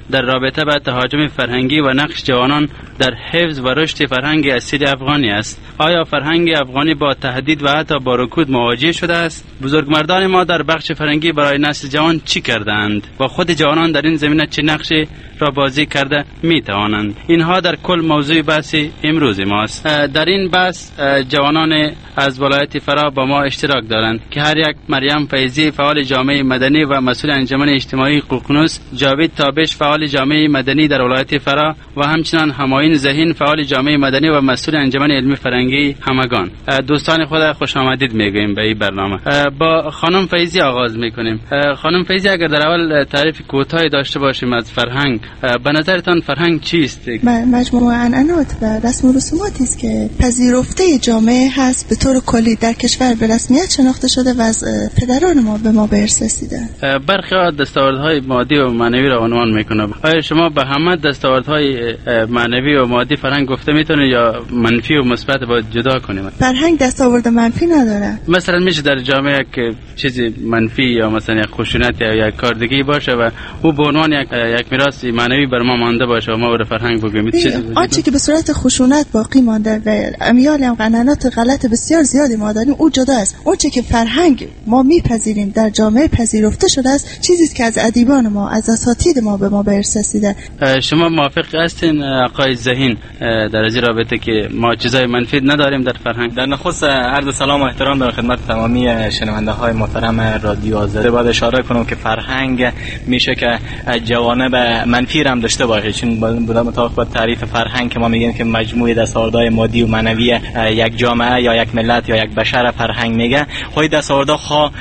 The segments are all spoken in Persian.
در رابطه با تهاجم فرهنگی و نقش جوانان در حفظ و رشد فرهنگ اصیل افغانی است. آیا فرهنگ افغانی با تهدید و حتی با رکود مواجه شده است؟ بزرگمردان ما در بخش فرهنگی برای نسل جوان چی کردند و خود جوانان در این زمینه چه نقشی را بازی کرده می توانند؟ اینها در کل موضوع بحث امروز ماست. در این بحث جوانان از ولایت فرا با ما اشتراک دارند که هر یک: مریم فیضی فعال جامعه مدنی و مسئول انجمن اجتماعی ققنوس، جاوید تابش فعال جامعه مدنی در ولایت فرا و همچنین همایون ذهین فعال جامعه مدنی و مسئول انجمن علمی فرهنگی همگان. دوستان خود خوش آمدید میگویم به این برنامه. با خانم فیضی آغاز میکنیم. خانم فیضی، اگر در اول تعریف کوتاهی داشته باشیم از فرهنگ، به نظرتان فرهنگ چیست؟ مجموعه عنعنات و رسم و رسوماتی است که پذیرفته جامعه هست، به طور کلی در کشور به رسمیت شناخته شده و از پدران ما به ما به ارث رسیده. برخی ها دستاوردهای مادی و معنوی را عنوان میکنه. آیا شما به همه دستاوردهای معنوی و مادی فرهنگ گفته میتونید یا منفی و مثبت باید جدا کنیم؟ فرهنگ دستاورد منفی نداره. مثلا میشه در جامعه یک چیزی منفی یا مثلا یک خشونت یا یک کاردگی باشه و او به عنوان یک میراث معنوی بر ما مانده باشه و ما رو فرهنگ بگیم. آنچه که به صورت خشونت باقی مانده و امیال هم عنعنات غلط بسیار زیادی ما داریم، او جدا است. اونچه که فرهنگ ما میپذیریم در جامعه پذیرفته شده است، چیزی است که از ادیبان ما، از اساتید ما به ما به ارث رسیده. شما موافق هستین آقای ذهین در این رابطه که ما چیزای منفی نداریم در فرهنگ؟ در نخست عرض سلام و احترام در خدمت تمامی شنونده های محترم رادیو آزادی. باید اشاره کنم که فرهنگ میشه که جوانب منفی هم داشته باشه، چون مطابق با تعریف فرهنگ که ما میگیم که مجموعه دستاوردهای مادی و معنوی یک جامعه یا یک ملت یا یک بشر فرهنگ میگه. خود دستاوردها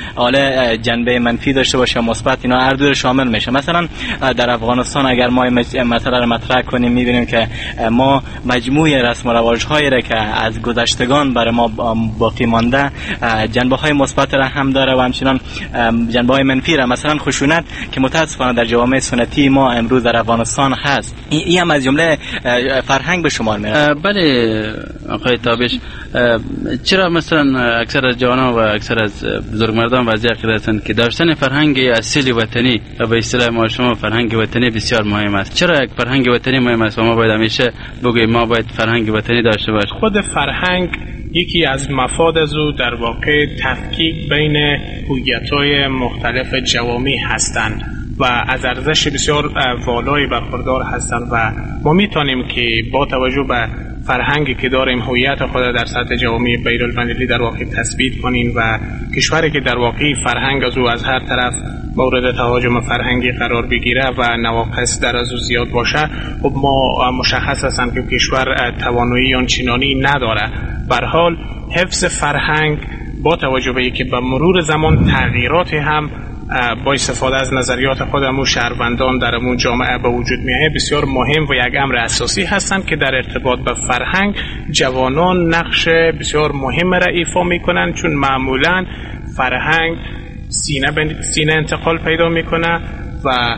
حالا جنبه منفی داشته باشه مثبت، اینا هر دو شامل میشه. مثلا در افغانستان اگر ما مثلا مطرح کنیم میبینیم که ما مجموعه رسم و رواج‌هایی را که از گذشتگان برای ما باقی مانده جنبه‌های مثبت را هم داره و همچنین جنبه‌های منفی را، مثلا خشونت که متأسفانه در جوامع سنتی ما امروز در افغانستان هست، این هم از جمله فرهنگ به شمار میاد. بله آقای تابش، چرا مثلا اکثر از جوانان و اکثر از بزرگمردان وضعی عقیده هستند که داشتن فرهنگ اصیل وطنی و به اصطلاح ما شما فرهنگ وطنی بسیار مهم است؟ چرا یک فرهنگ وطنی مهم است و ما باید همیشه بگوییم ما باید فرهنگ وطنی داشته باشیم؟ خود فرهنگ یکی از مفاد از او در واقع تفکیک بین هویت‌های مختلف جوامع هستند و از ارزش بسیار والایی برخوردار هستند و ما میتونیم که با توجه به فرهنگی که داریم هویت خود در سطح جوامع بین‌المللی در واقع تثبیت کنیم و کشوری که در واقع فرهنگ از او از هر طرف مورد تهاجم فرهنگی قرار بگیره و نواقص در از او زیاد باشه، خب ما مشخص هستند که کشور توانایی آنچنانی نداره. به هر حال حفظ فرهنگ با توجه به اینکه به مرور زمان تغییرات هم با استفاده از نظریات خودمون شهروندان در امون جامعه به وجود میاد بسیار مهم و یک امر اساسی هستند که در ارتباط به فرهنگ جوانان نقش بسیار مهم را ایفا میکنن، چون معمولا فرهنگ سینه انتقال پیدا میکنه و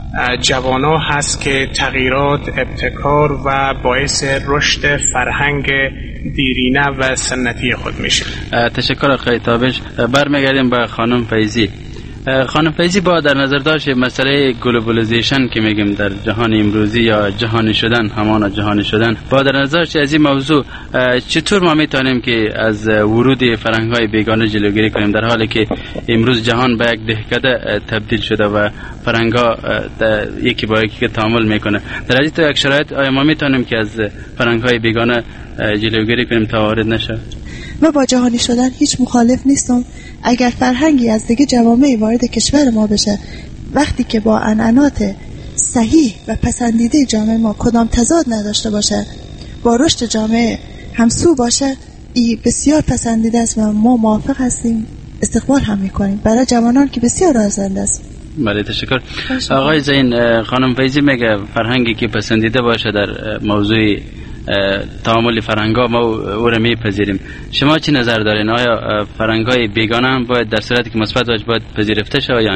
جوانا هست که تغییرات، ابتکار و باعث رشد فرهنگ دیرینه و سنتی خود میشه. تشکر آقای تابش. برمیگردیم به خانم فیضی. خانم فیضی، با در نظر داشت مسئله گلوبالیزیشن که میگیم در جهان امروزی یا جهانی شدن، همان جهانی شدن، با در نظر داشت از این موضوع چطور ما میتونیم که از ورود فرهنگ‌های بیگانه جلوگیری کنیم در حالی که امروز جهان به یک دهکده تبدیل شده و فرهنگ‌ها یکی با یکی تعامل میکنه؟ در این تو یک شرایط آیا ما میتونیم که از فرهنگ‌های بیگانه جلوگیری کنیم تا وارد نشه؟ من با جهانی شدن هیچ مخالف نیستم. اگر فرهنگی از دیگه جوامع وارد کشور ما بشه، وقتی که با عنعنات صحیح و پسندیده جامعه ما کدام تضاد نداشته باشه، با رشد جامعه همسو باشه، این بسیار پسندیده است و ما موافق هستیم، استقبال هم میکنیم. برای جوانان که بسیار ارزنده است. بله تشکر. آقای زین، خانم فیضی میگه فرهنگی که پسندیده باشه در موضوع تعامل فرهنگ‌ها ما او را میپذیریم. شما چی نظر دارین؟ آیا فرهنگ‌های بیگانه هم باید در صورتی که مثبت باشه باید پذیرفته شه یا نه؟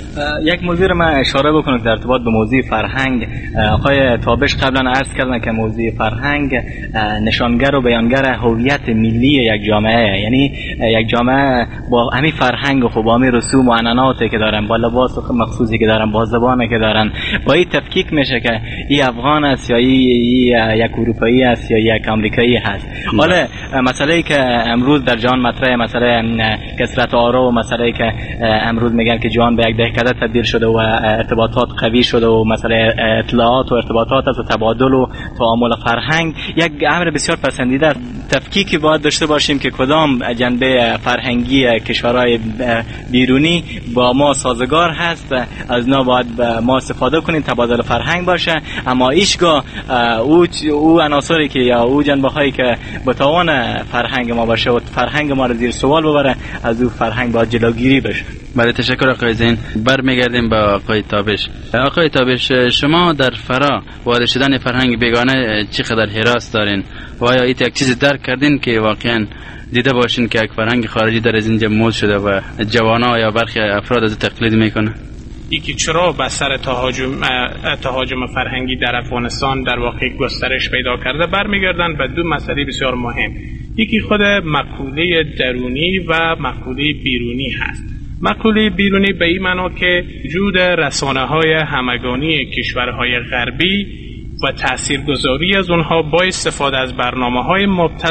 یک موضوع رو من اشاره بکنم در ارتباط به موضوع فرهنگ. آقای تابش قبلا عرض کردن که موضوع فرهنگ نشانگر و بیانگر هویت ملی یک جامعه، یعنی یک جامعه با همین فرهنگ و با همین رسوم و عنعناتی که دارن، با لباس مخصوصی که دارن، با زبانی که دارن، با این تفکیک میشه که این افغان است یا یک اروپایی است یا یک آمریکایی هست. حالا مسئله‌ای که امروز در جهان مطرحه، مسئله کثرت آرا و مسئله‌ای که امروز میگن که جهان به یک دهکده تبدیل شده و ارتباطات قوی شده و مسئله اطلاعات و ارتباطات است و تبادل و تعامل فرهنگ یک امر بسیار پسندیده است. تفکیکی باید داشته باشیم که کدام جنبه فرهنگی کشورهای بیرونی با ما سازگار هست، از اینا باید ما استفاده کنیم، تبادل فرهنگ باشه. اما هیچگاه او عناصری که یا او جنبه‌هایی که به تاوان فرهنگ ما باشه و فرهنگ ما رو زیر سوال ببره، از او فرهنگ باید جلوگیری بشه. بله، تشکر آقای زین. برمیگردیم به آقای تابش. آقای تابش، شما در فرا وارد شدن فرهنگ بیگانه چقدر حراس دارین و آیا یک چیز درک کردین که واقعا دیده باشین که یک فرهنگ خارجی در از اینجا مود شده و جوانا یا برخی افراد از تقلید میکنه؟ یکی چرا بستر تهاجم فرهنگی در افغانستان در واقع گسترش پیدا کرده، برمیگردن به دو مسئله بسیار مهم. یکی خود مقوله درونی و مقوله بیرونی هست. مقوله بیرونی به این معنا که وجود رسانه‌های همگانی کشورهای غربی و تاثیرگذاری از اونها با استفاده از برنامه‌های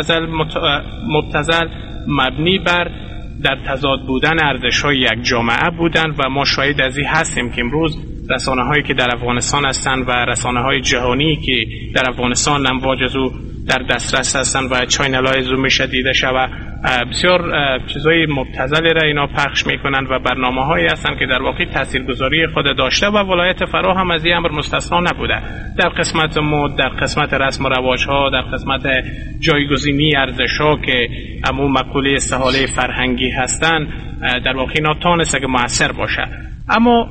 مبتذل مبنی بر در تضاد بودن ارزش‌های یک جامعه بودن و ما شاهد از این هستیم که امروز رسانه‌هایی که در افغانستان هستند و رسانه‌های جهانی که در افغانستان امواج از او در دسترس هستند و چینل‌های از او میشه دیده شود، بسیار چیزای مبتذلی را اینا پخش میکنند و برنامه‌هایی هستند که در واقع تاثیرگذاری خود داشته و ولایت فرا هم از این امر مستثنا نبوده. در قسمت مد، در قسمت رسم و رواج‌ها، در قسمت جایگزینی ارزش‌ها که عموم مقوله استحاله فرهنگی هستند، در واقع اینا تانسته که مؤثر باشه. اما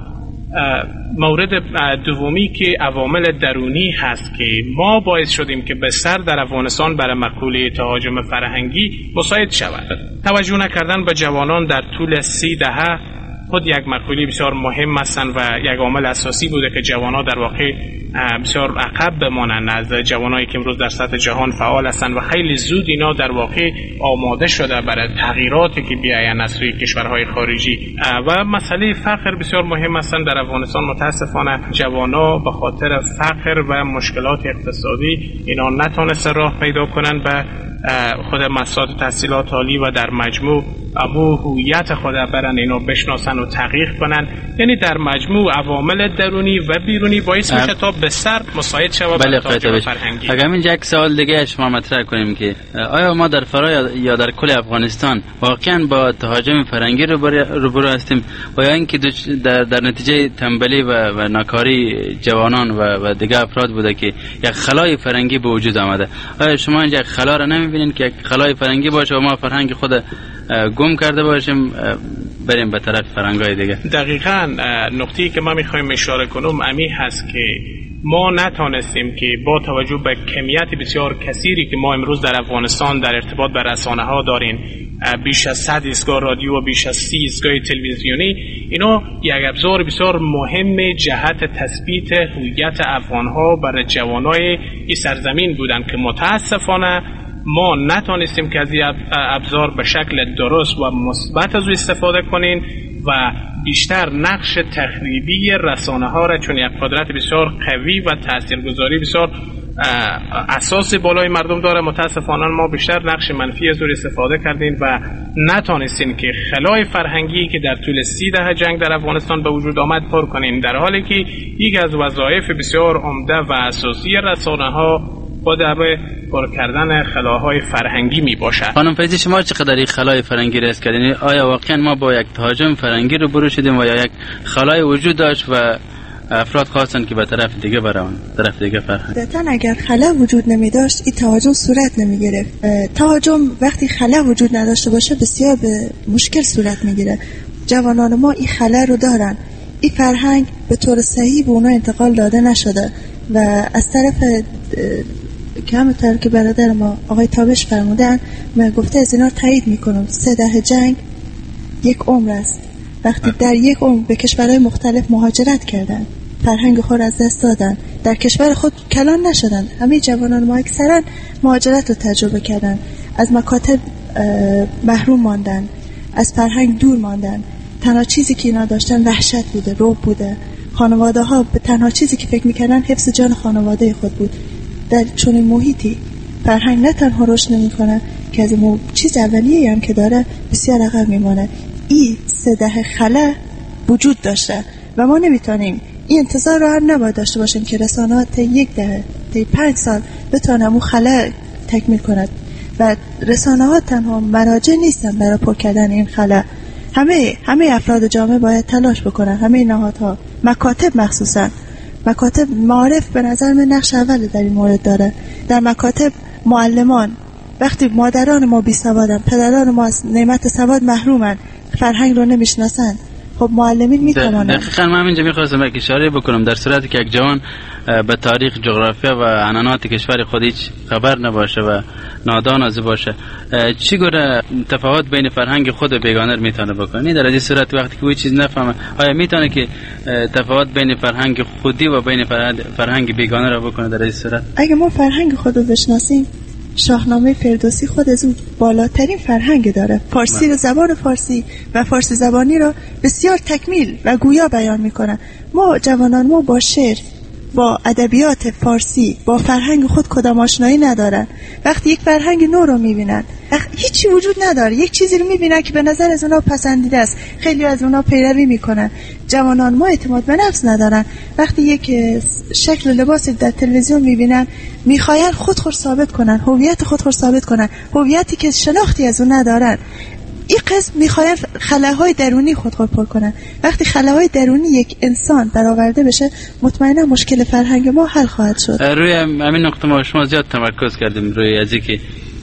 مورد دومی که عوامل درونی هست که ما باعث شدیم که بستر در افغانستان برای مقوله تهاجم فرهنگی مساعد شود. توجه نکردن به جوانان در طول 30 دهه خود یک مقوله بسیار مهم هستند و یک عامل اساسی بوده که جوانان در واقع بسیار عقب بمانند از جوانایی که امروز در سطح جهان فعال هستند و خیلی زود اینا در واقع آماده شده برای تغییراتی که بیاین از سوی کشورهای خارجی. و مسئله فقر بسیار مهم هستند در افغانستان. متاسفانه جوانان به خاطر فقر و مشکلات اقتصادی اینا نتونسته راه پیدا کنند به خود مسائل تحصیلات عالی و در مجموع ابو هویت خود برن اینو بشناسن و تغییر کنن. یعنی در مجموع عوامل درونی و بیرونی باعث میشه تا به سر مساعد شود. بله تهاجم فرهنگی. اگر همین یک سوال دیگه شما مطرح کنیم که آیا ما در فرا یا در کل افغانستان واقعا با تهاجم فرهنگی روبرو هستیم و یا اینکه در نتیجه تنبلی و ناکاری جوانان و دیگه افراد بوده که یک خلای فرهنگی به وجود آمده؟ آیا شما اینجا یک خلا را نمیبینید که یک خلای فرهنگی باشه و ما فرهنگ خود گم کرده باشیم بریم به طرف فرهنگ‌های دیگه؟ دقیقاً نقطه‌ای که ما می‌خوایم اشاره کنم امی هست که ما نتونستیم که با توجه به کمیت بسیار کثیری که ما امروز در افغانستان در ارتباط به رسانه‌ها داریم، بیش از 100 ایستگاه رادیو و بیش از 30 ایستگاه تلویزیونی، اینا یک ابزار بسیار مهم جهت تثبیت هویت افغان‌ها برای جوانای این سرزمین بودن که متأسفانه ما نتونستیم که از این ابزار به شکل درست و مثبت از او استفاده کنیم و بیشتر نقش تخریبی رسانه ها را چون یک قدرت بسیار قوی و تاثیرگذاری بسیار اساس بالای مردم داره، متاسفانه ما بیشتر نقش منفی از او استفاده کردیم و نتونستیم که خلای فرهنگی که در طول 30 دهه جنگ در افغانستان به وجود آمد پر کنیم، در حالی که یک از وظایف بسیار عمده و اساسی رسانه ها خود پر کردن خلاهای فرهنگی می باشه. خانم فیضی، شما چقدر این خلای فرهنگی را حس کردین؟ آیا واقعا ما با یک تهاجم فرهنگی روبرو شدیم و یا یک خلای وجود داشت و افراد خواستن که به طرف دیگه برن، طرف دیگه فرهنگ؟ دقیقاً اگر خلا وجود نمی داشت این تهاجم صورت نمی گرفت. تهاجم وقتی خلا وجود نداشته باشه بسیار به مشکل صورت می گیره. جوانان ما این خلا رو دارن. این فرهنگ به طور صحیح به اونا انتقال داده نشده و از طرف که همونطور که برادر ما آقای تابش فرمودن من گفته از اینا تایید میکنم. 3 دهه جنگ یک عمر است وقتی در یک عمر به کشورهای مختلف مهاجرت کردن، فرهنگ خود از دست دادن، در کشور خود کلان نشدن. همه جوانان ما اکثرا مهاجرت رو تجربه کردن، از مکاتب محروم ماندن، از فرهنگ دور ماندن. تنها چیزی که اینا داشتن وحشت بوده، رعب بوده. خانواده ها به تنها چیزی که فکر میکردن حفظ جان خانواده خود بود. در چنین محیطی فرهنگ نه تنها رشد نمیکنه که از چیز اولیه‌ای هم که داره بسیار عقب میمونه. این 3 دهه خلا وجود داشته و ما نمیتونیم این انتظار رو هم نباید داشته باشیم که رسانه‌ها تا 1 دهه تا 5 سال بتونن اون خلا تکمیل کند. و رسانه‌ها تنها مراجع نیستن برای پر کردن این خلا. همه افراد جامعه باید تلاش بکنن، همه نهادها، مکاتب مخصوصا مکاتب معارف به نظر من نقش اول در این مورد داره. در مکاتب معلمان، وقتی مادران ما بی سوادن، پدران ما از نعمت سواد محرومن، فرهنگ رو نمیشناسن، خب معلمین میتوانن. دقیقاً من اینجا میخواستم یک اشاره بکنم. در صورتی که یک جوان به تاریخ، جغرافیا و عنعنات کشور خود هیچ خبر نباشه و نادان از باشه، چی گونه تفاوت بین فرهنگ خود و بیگانه میتونه بکنه؟ در این صورت وقتی که کوئی چیز نفهمه، آیا میتونه که تفاوت بین فرهنگ خودی و بین فرهنگ بیگانه را بکنه؟ در این صورت اگه ما فرهنگ خود رو بشناسیم، شاهنامه فردوسی خود از اون بالاترین فرهنگ داره. فارسی رو، زبان فارسی و فارسی زبانی رو بسیار تکمیل و گویا بیان میکنن. ما جوانان ما با شعر، با ادبیات فارسی، با فرهنگ خود کدام آشنایی ندارن. وقتی یک فرهنگ نو رو میبینن، هیچی وجود نداره، یک چیزی رو میبینن که به نظر از اونا پسندیده است، خیلی از اونا پیروی میکنن. جوانان ما اعتماد به نفس ندارن. وقتی یک شکل لباسی در تلویزیون میبینن، میخواین خود ثابت کنن، هویت خود ثابت کنن، هویتی که شناختی از اون ندارن. این قسم میخواین خلاهای درونی خود پر کنن. وقتی خلاهای درونی یک انسان برآورده بشه، مطمئنا مشکل فرهنگ ما حل خواهد شد. روی همین نقطه ما شما زیاد تمرکز کردیم، روی از اینکه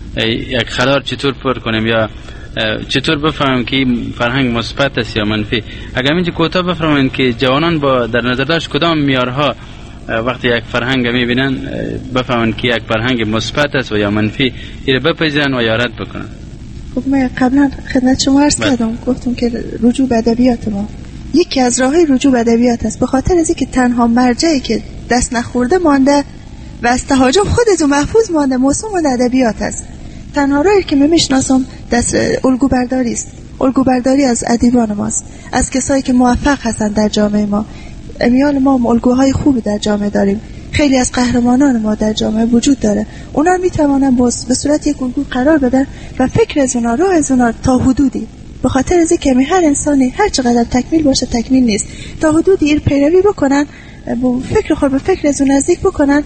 یک خلا چطور پر کنیم یا چطور بفهمیم که فرهنگ مثبت است یا منفی. اگر اینجا کوتاه بفهمیم که جوانان با در نظر داشت کدام معیارها وقتی یک فرهنگ میبینن بفهمن که یک فرهنگ مثبت است و یا منفی، این بپذیرن و یا رد بکنن. خب من قبلا خدمت شما عرض کردم، گفتم که رجوع به ادبیات ما یکی از راههای رجوع به ادبیات است، به خاطر از اینکه تنها مرجعی که دست نخورده مانده و از تهاجم خودتون محفوظ مانده موسوم ادبیات است. تنها راهی که من میشناسم دست الگو برداری است. الگو برداری از ادیبان ماست، از کسایی که موفق هستند در جامعه ما. امیال ما الگوهای خوبی در جامعه داریم. خیلی از قهرمانان ما در جامعه وجود داره. اونا میتوانن به صورت یک الگو قرار بدن و فکر از اونا، راه از اونا تا حدودی، به خاطر از اینکه هر انسانی هر چقدر تکمیل باشه تکمیل نیست، تا حدودی این پیروی بکنن، با فکر خود به فکر از اون نزدیک بکنن،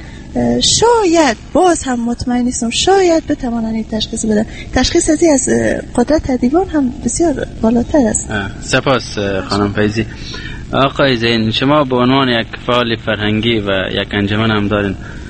شاید باز هم مطمئن نیستم شاید بتوانن این تشخیص بدن. تشخیص از قدرت ادیبان هم بسیار بالاتر است. سپاس خانم فیضی. آقای زین، شما به عنوان یک فعال فرهنگی و یک انجمن هم دارین،